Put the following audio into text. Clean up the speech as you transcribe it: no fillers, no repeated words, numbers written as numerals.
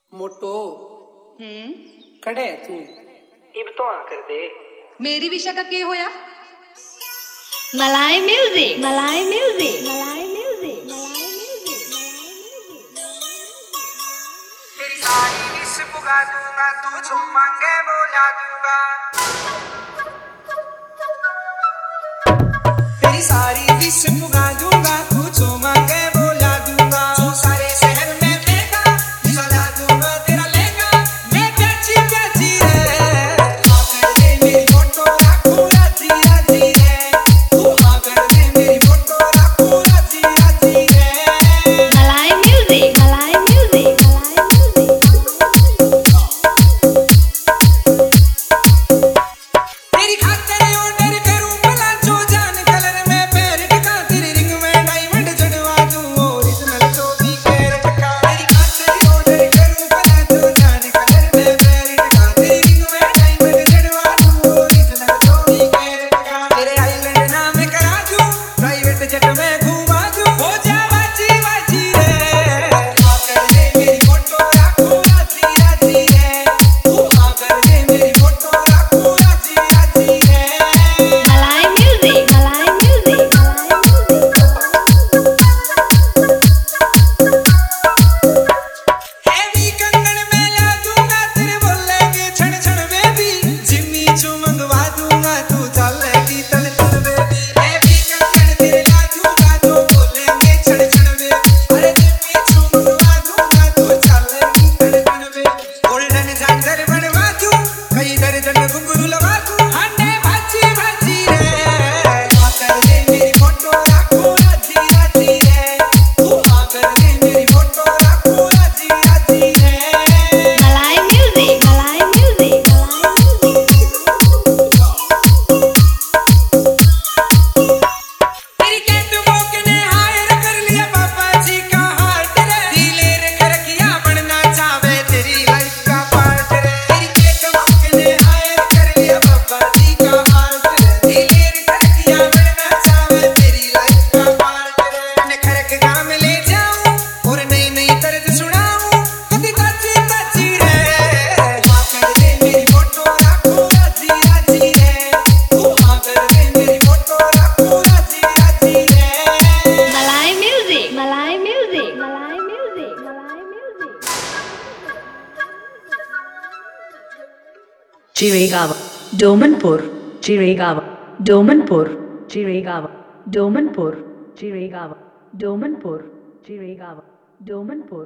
मोटो कड़े तू इब तो आ कर दे मेरी विषय का के होया। मलाई म्यूजिक, मलाई म्यूजिक, मलाई म्यूजिक, मलाई तेरी सारी विश पुगा दूंगा तू जो मांगे बोला दूंगा तेरी सारी विश पुगा दूंगा तू जो मांगे बोला दूंगा जो सारे शहर में देगा चला दूंगा तेरा लेगा मैं बेची बेची रे हाँ कर दे मेरी फोटो रखूं राजी राजी रे तू हाँ कर दे मेरी फोटो रखूं राजी राजी रे मलाई म्यूजिक, मलाई म्यूजिक, मलाई तेरी खातिर ऑर्डर करूं भला जो जान कलर में पैर टिका तेरी रिंग में डायमंड जड़वा दूं ओरिजिनल 24 कैरेट का तेरी खातिर ऑर्डर करूं भला जो जान कलर में पैर टिका तेरी रिंग में डायमंड जड़वा दूं ओरिजिनल 24 कैरेट का तेरे आइलैंड नाम करा दूं प्राइवेट जेट में घुमा दूं हो जा बाजी बाजी रे हाँ कर दे मेरी फोटो रखूं राजी राजी रे तू हाँ कर दे मेरी फोटो रखूं राजी राजी रे म्यूजिक, मलाई म्यूजिक, हैवी कंगन में ला दूंगा तेरे बोलेंगे छण छण बेबी जिम्मी चू मंगवा दूंगा तू चलेगी तन तन बेबी हैवी कंगन तेरे ला दूंगा तू बोलेंगे छण छण बेबी अरे जिम्मी चू मंगवा दूंगा तू चलेगी तन तन बेबी गोल्डन झांझर बनवा दूं कई दर्जन घुंघरू लगा दूं हांडे भाजी भाजी रे हाँ कर दे मेरी फोटो रखूं राजी राजी रे तू हाँ कर दे मेरी फोटो रखूं राजी राजी रे मलाई म्यूजिक, मलाई म्यूजिक, तेरी कैटवॉक ने हायर कर लिया पापा जी का हार्ट रे दिलेर कर किया बनना चाहे तेरी लाइफ का पार्ट रे तेरी कैटवॉक ने हायर कर लिया पापा जी का हार्ट रे दिलेर कर किया बनना चाहे तेरी लाइफ का पार्ट रे ने खरक गांव में ले जाऊं और नई नई तर्ज सुनाऊं कभी ताजी ताजी रे हाँ कर दे मेरी फोटो रखूं राजी राजी रे तू हाँ कर दे मेरी फोटो रखूं राजी राजी रे मलाई म्यूजिक, मलाई म्यूजिक, मलाई म्यूजिक, मलाई music. Chirigava, Domanpur, Chirigava, Domanpur, Chirigava, Domanpur, Chirigava, Domanpur, Chirigava, Domanpur.